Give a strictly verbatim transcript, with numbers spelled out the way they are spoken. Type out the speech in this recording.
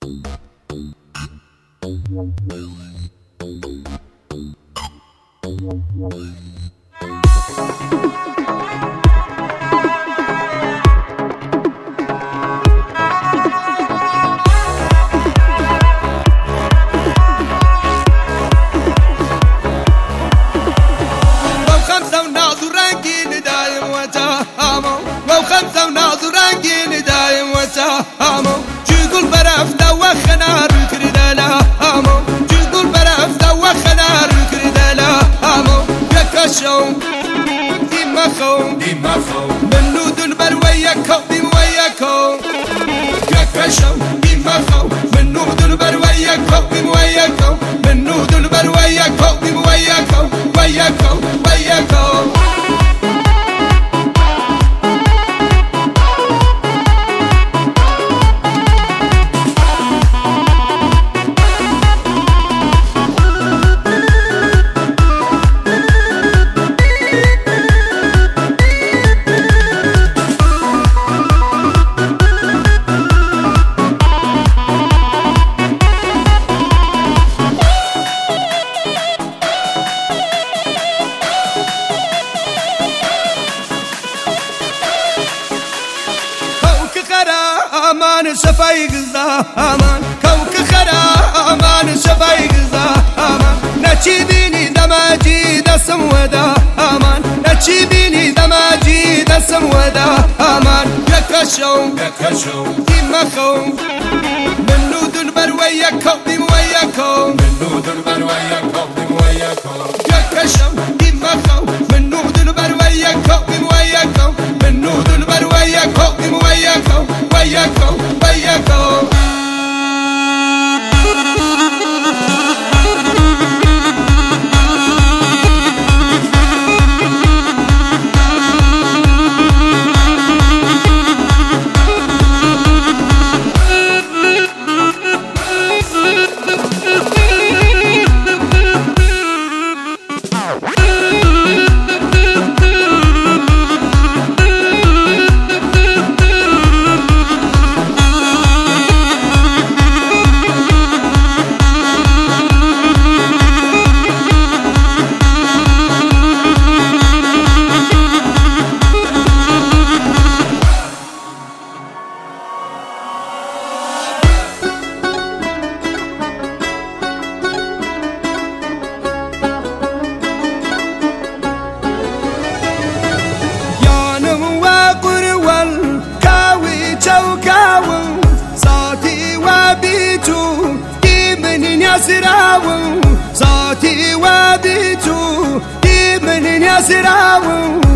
وخمسة وناظر رنقين دايم وسامو جيقول برافتا وخنار الكردالا هامو جيقول برافتا وخنار الكردالا هامو يكشو ديما خو ديما خو من نود برويكو بمويكو يكشو ديما خو من نود برويكو بمويكو من نود برويكو بمويكو ويكو ويكو أمان شفاي غزا أمان كوك خرا أمان شفاي غزا أمان نشيبيني دماجي دسم ودا أمان نشيبيني دماجي دسم ودا أمان يكشو يكشو دمخو من نود البرويكو بمويكو من نود البرويكو بمويكو يكشو دمخو من نود البرويكو بمويكو من نود البرويكو بمويكو ويكو ويكو سراو صوتي وبيتو دي من يا سراو